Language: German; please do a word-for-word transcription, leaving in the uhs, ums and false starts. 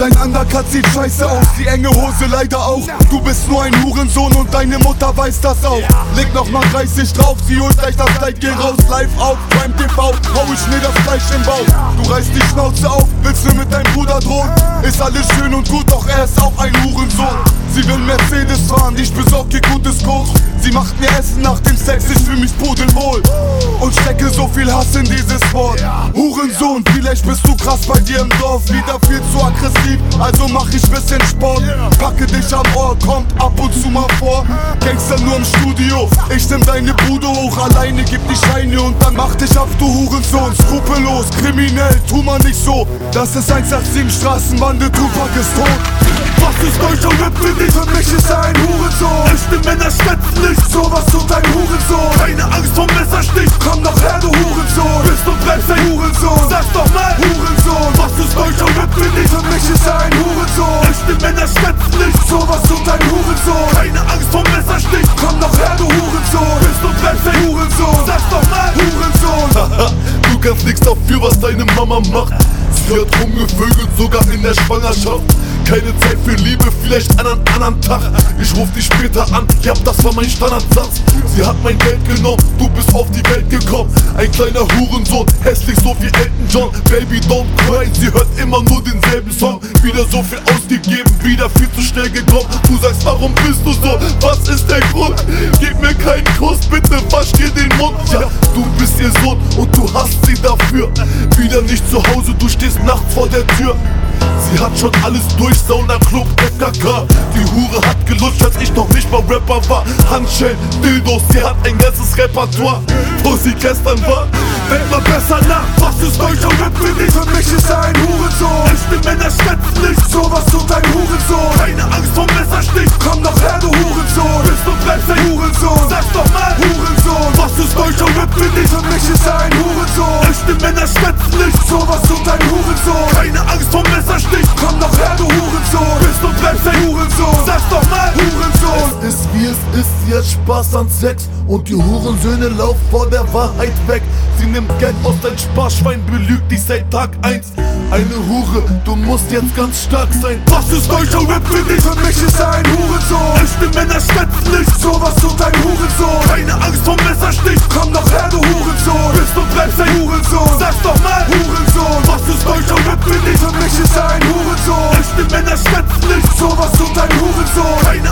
Dein Undercut sieht scheiße aus, die enge Hose leider auch. Du bist nur ein Hurensohn und deine Mutter weiß das auch. Leg noch mal dreißig drauf, sie holt gleich das Kleid, geh raus, live auf, Prime T V, hau ich mir das Fleisch im Bauch. Du reißt die Schnauze auf, willst du mit deinem Bruder drohen? Ist alles schön und gut, doch er ist auch ein Hurensohn. Sie will Mercedes fahren, ich besorg ihr gutes Koch. Sie macht mir Essen nach dem Sex, ich fühl mich pudelwohl und stecke so viel Hass in dieses Wort. Hurensohn, vielleicht bist du krass bei dir im Dorf, wieder viel zu aggressiv, also mach ich bisschen Sport. Packe dich am Ohr, kommt ab und zu mal vor. Gangster nur im Studio, ich nimm deine Bude hoch, alleine gib die Scheine und dann mach dich ab, du Hurensohn. Skrupellos, kriminell, tu mal nicht so. Das ist eins acht sieben Straßenbande, Tupac ist tot. Was ist deutscher Rap für dich? Für mich ist er ein Hurensohn. Echte Männer schätzen nicht, sowas tut ein Hurensohn. Keine Angst vom Messerstich, komm doch her, du Hurensohn. Bist und bleibst ein Hurensohn, sag's doch mal, Hurensohn. Was ist deutscher Rap für dich? Für mich ist er ein Hurensohn. Echte Männer schätzen nicht, sowas tut ein Hurensohn. Keine Angst vom Messerstich, komm doch her, du Hurensohn. Bist und bleibst ein Hurensohn, sag's doch mal, Hurensohn. Du kannst nichts dafür, was deine Mama macht. Sie hat rumgevögelt, sogar in der Schwangerschaft. Keine Zeit für Liebe, vielleicht an einem anderen Tag. Ich ruf dich später an, ja, das war mein Standardsatz. Sie hat mein Geld genommen, du bist auf die Welt gekommen. Ein kleiner Hurensohn, hässlich so wie Elton John. Baby, don't cry, sie hört immer nur denselben Song. Wieder so viel ausgegeben, wieder viel zu schnell gekommen. Du sagst, warum bist du so? Was ist der Grund? Gib mir keinen Kuss, bitte wasch dir den Mund. Ja, du bist ihr Sohn und du hasst sie dafür. Wieder nicht zu Hause, du stehst nachts vor der Tür. Sie hat schon alles durch, Sauna, Club, F K K. Die Hure hat gelutscht, als ich noch nicht mal Rapper war. Handschellen, Dildos, sie hat ein ganzes Repertoire. Wo sie gestern war, denk mal besser nach. Was ist deutscher Rap für dich? Für mich ist er ein Hurensohn. Echte Männer schätzen nicht, sowas tut ein Hurensohn. Keine Angst vom Messerstich, komm doch her, du Hurensohn. Bist und bleibst ein Hurensohn, sag's doch mal, Hurensohn. Was ist deutscher Rap für dich? Für mich ist er ein Hurensohn. Echte Männer schätzen nicht, sowas tut ein Hurensohn. Keine Angst vom Messerstich, komm doch her, du Hurensohn. Bist und bleibst ein Hurensohn, sag's doch mal, Hurensohn. Es ist wie es ist, sie hat Spaß an Sex und die Hurensöhne laufen vor der Wahrheit weg. Sie nimmt Geld aus dein Sparschwein, belügt dich seit Tag eins. Eine Hure, du musst jetzt ganz stark sein. Was ist deutscher Rap für dich? Für mich ist er ein Hurensohn. Echte Männer schätzen nicht, sowas tut ein Hurensohn. Keine Angst vom Messerstich, komm doch her, du Hurensohn. Bist und bleibst ein Hurensohn, sag's doch mal, Hurensohn. Was ist deutscher Rap für dich? Für mich ist er ein Hurensohn. Echte Männer schätzen nicht, sowas tut ein Hurensohn. Keine